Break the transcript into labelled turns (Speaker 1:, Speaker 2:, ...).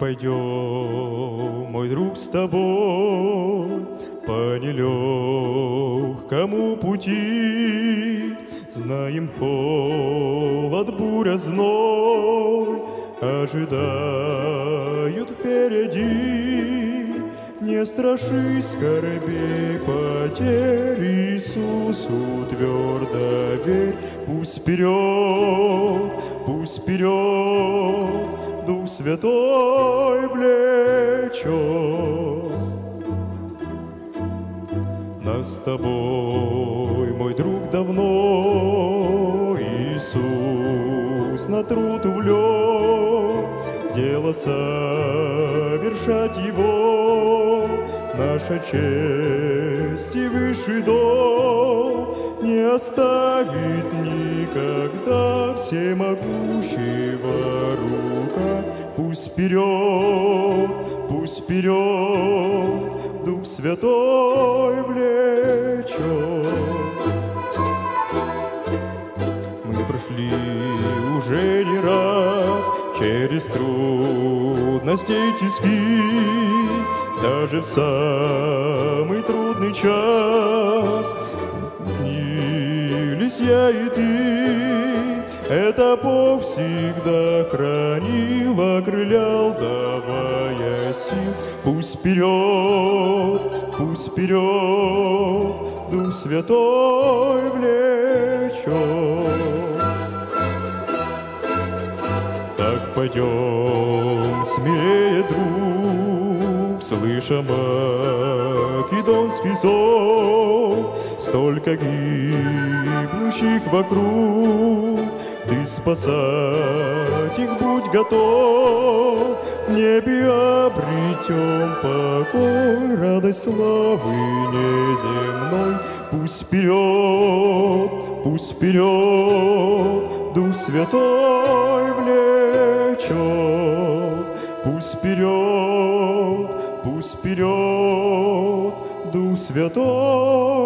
Speaker 1: пойдем, мой друг, с тобой по нелегкому пути. Знаем, холод, буря, зной ожидают впереди. Не страшись скорбей, потерь, Иисусу твердо верь. Пусть вперед Дух Святой влечет нас с тобой, мой друг, давно. Иисус на труд увлек, дело совершать Его, наша честь и высший долг. Не оставит никогда всемогущего рука. Пусть вперед Дух Святой влечет. Мы прошли уже не раз через трудности и тиски, даже в самый трудный час снились я и ты. Это Бог всегда хранил, окрылял, давая сил. Пусть вперед Дух Святой влечет. Так пойдем смелее, друг, слыша македонский зов. Столько гибнущих вокруг, ты спасать их будь готов. В небе обретем покой, радость славы неземной. Пусть вперед Дух Святой влечет. Пусть вперед Дух Святой